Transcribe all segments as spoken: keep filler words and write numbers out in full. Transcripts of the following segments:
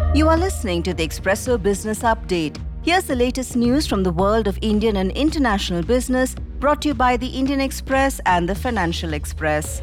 You are listening to the Expresso Business Update. Here's the latest news from the world of Indian and international business, brought to you by the Indian Express and the Financial Express.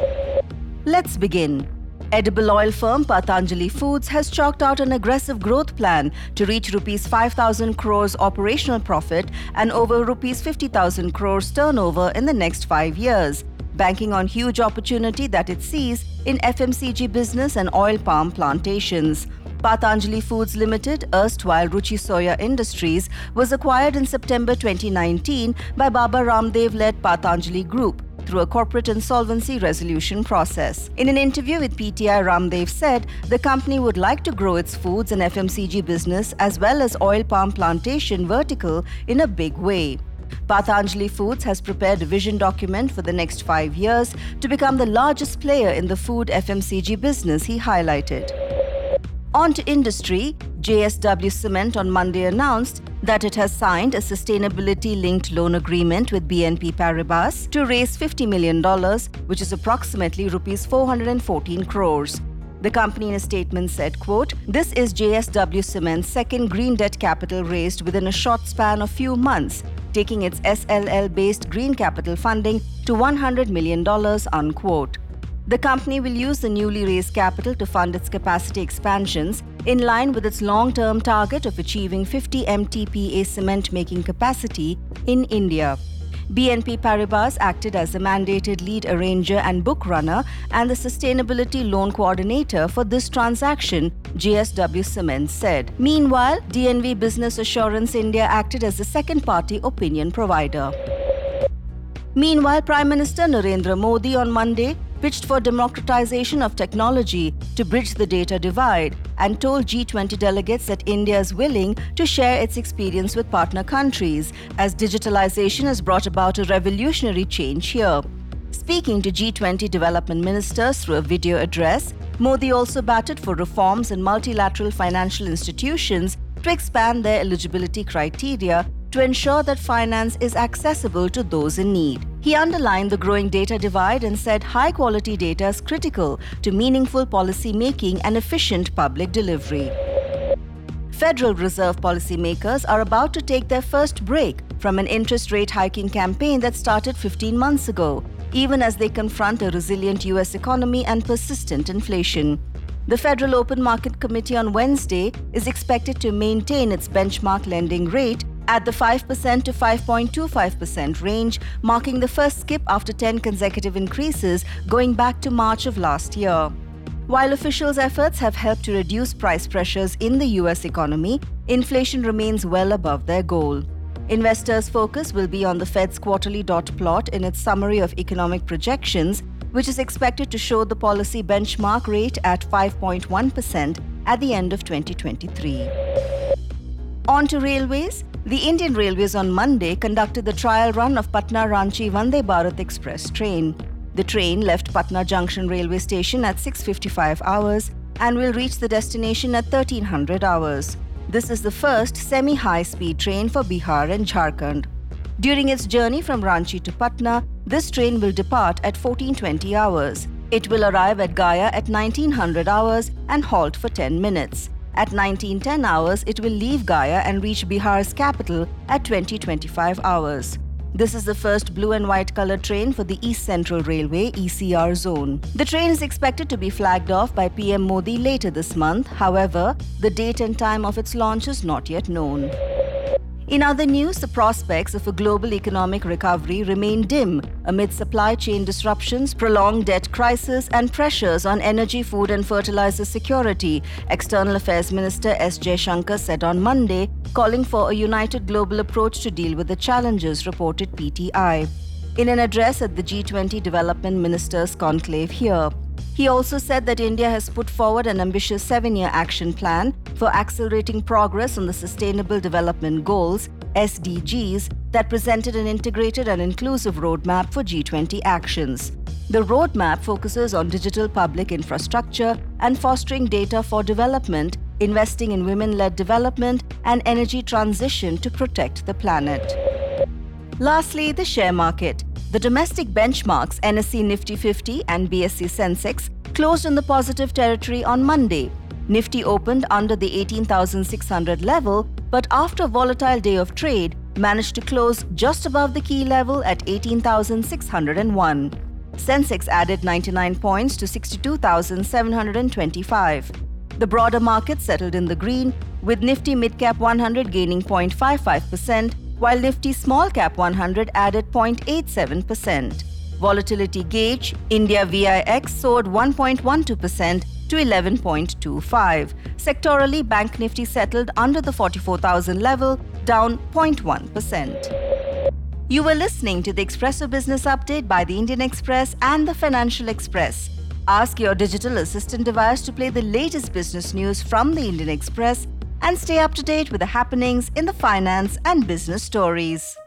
Let's begin. Edible oil firm Patanjali Foods has chalked out an aggressive growth plan to reach rupees five thousand crores operational profit and over rupees fifty thousand crores turnover in the next five years, banking on huge opportunity that it sees in F M C G business and oil palm plantations. Patanjali Foods Limited, erstwhile Ruchi Soya Industries, was acquired in September twenty nineteen by Baba Ramdev-led Patanjali Group through a corporate insolvency resolution process. In an interview with P T I, Ramdev said the company would like to grow its foods and F M C G business as well as oil palm plantation vertical in a big way. Patanjali Foods has prepared a vision document for the next five years to become the largest player in the food F M C G business, he highlighted. On to industry, J S W Cement on Monday announced that it has signed a sustainability-linked loan agreement with B N P Paribas to raise fifty million dollars, which is approximately rupees four hundred fourteen crores. The company in a statement said, quote, "This is J S W Cement's second green debt capital raised within a short span of few months, taking its S L L-based green capital funding to one hundred million dollars, unquote. The company will use the newly raised capital to fund its capacity expansions in line with its long-term target of achieving fifty M T P A cement-making capacity in India. B N P Paribas acted as the mandated lead arranger and book runner and the sustainability loan coordinator for this transaction, J S W Cement said. Meanwhile, D N V Business Assurance India acted as the second-party opinion provider. Meanwhile, Prime Minister Narendra Modi on Monday pitched for democratization of technology to bridge the data divide and told G twenty delegates that India is willing to share its experience with partner countries as digitalization has brought about a revolutionary change here. Speaking to G twenty development ministers through a video address, Modi also batted for reforms in multilateral financial institutions to expand their eligibility criteria to ensure that finance is accessible to those in need. He underlined the growing data divide and said high-quality data is critical to meaningful policy making and efficient public delivery. Federal Reserve policymakers are about to take their first break from an interest rate hiking campaign that started fifteen months ago, even as they confront a resilient U S economy and persistent inflation. The Federal Open Market Committee on Wednesday is expected to maintain its benchmark lending rate at the five percent to five point two five percent range, marking the first skip after ten consecutive increases going back to March of last year. While officials' efforts have helped to reduce price pressures in the U S economy, inflation remains well above their goal. Investors' focus will be on the Fed's quarterly dot plot in its summary of economic projections, which is expected to show the policy benchmark rate at five point one percent at the end of twenty twenty-three. On to railways. The Indian Railways on Monday conducted the trial run of Patna-Ranchi Vande Bharat Express train. The train left Patna Junction railway station at six fifty-five hours and will reach the destination at thirteen hundred hours. This is the first semi-high-speed train for Bihar and Jharkhand. During its journey from Ranchi to Patna, this train will depart at fourteen twenty hours. It will arrive at Gaya at nineteen hundred hours and halt for ten minutes. At nineteen ten hours, it will leave Gaya and reach Bihar's capital at twenty twenty-five hours. This is the first blue and white colored train for the East Central Railway E C R zone. The train is expected to be flagged off by P M Modi later this month. However, the date and time of its launch is not yet known. In other news, the prospects of a global economic recovery remain dim amid supply chain disruptions, prolonged debt crisis, and pressures on energy, food, and fertilizer security, External Affairs Minister S. Jaishankar said on Monday, calling for a united global approach to deal with the challenges, reported P T I. In an address at the G twenty Development Ministers' Conclave here, he also said that India has put forward an ambitious seven-year action plan for accelerating progress on the Sustainable Development Goals, S D Gs, that presented an integrated and inclusive roadmap for G twenty actions. The roadmap focuses on digital public infrastructure and fostering data for development, investing in women-led development, and energy transition to protect the planet. Lastly, the share market. The domestic benchmarks N S E Nifty fifty and B S E Sensex closed in the positive territory on Monday. Nifty opened under the eighteen thousand six hundred level, but after a volatile day of trade, managed to close just above the key level at eighteen thousand six hundred one. Sensex added ninety-nine points to sixty-two thousand seven hundred twenty-five. The broader market settled in the green, with Nifty Midcap one hundred gaining zero point five five percent, while Nifty Small Cap one hundred added zero point eight seven percent. Volatility gauge, India V I X soared one point one two percent to eleven point two five. Sectorally, Bank Nifty settled under the forty-four thousand level, down zero point one percent. You were listening to the Expresso Business Update by the Indian Express and the Financial Express. Ask your digital assistant device to play the latest business news from the Indian Express and stay up to date with the happenings in the finance and business stories.